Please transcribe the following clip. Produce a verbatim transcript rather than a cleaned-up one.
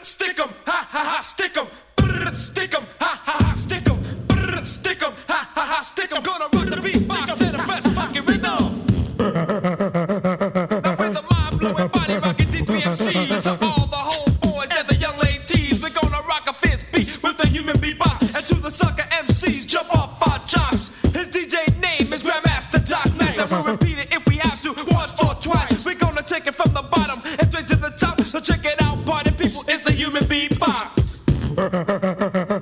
Stick 'em, ha ha ha, stick 'em. Stick 'em, ha ha ha, stick 'em. Stick 'em, ha ha ha, stick 'em. Gonna rock the beatbox in the best fucking rhythm. Now with the mind-blowing body rocking D three M C to all the homeboys and the young ladies, we're gonna rock a fierce beat with the human beatbox. And to the sucker M Cs, jump off our jocks. His D J name is Grandmaster Doc Mac. And we'll repeat it if we have to, once or twice. We're gonna take it from the bottom and straight to the top. So check it out, party people, it's the human beatbox.